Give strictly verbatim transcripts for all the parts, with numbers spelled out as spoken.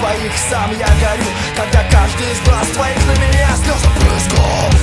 твоих сам я горю, когда каждый из глаз твоих на меня слезы брызгал.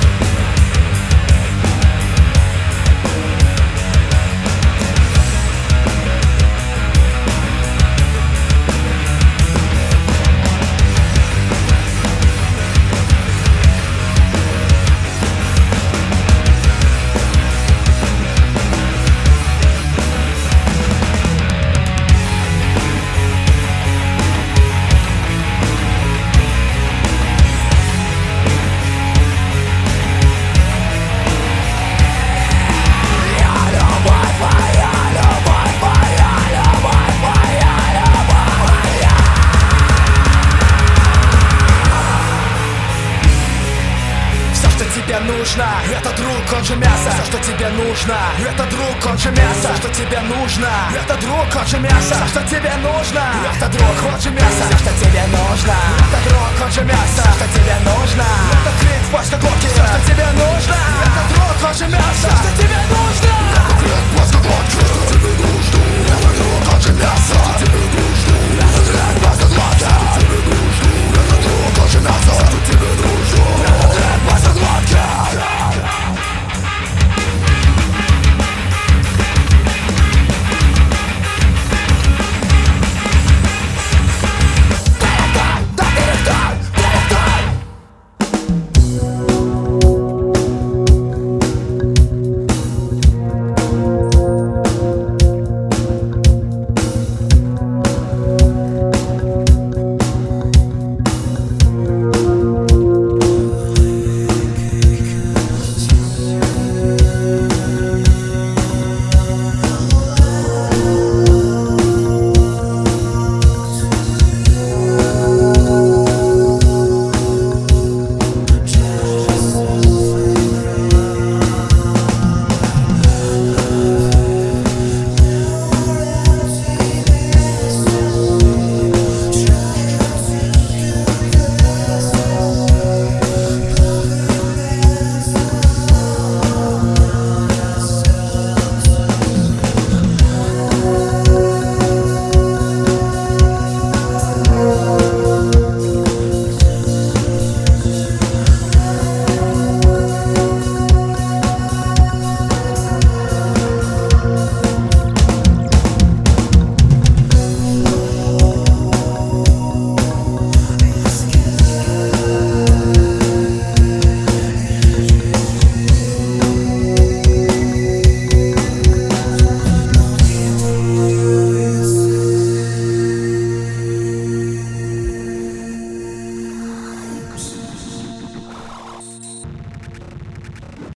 Тебе нужно, это друг, он же мясо. Все, что тебе нужно, это друг, он же мясо. Все, что тебе нужно, это друг, он же мясо. Все, что тебе нужно, это друг, он же мясо. Все, что тебе нужно, это друг, он же мясо. Все, что тебе нужно.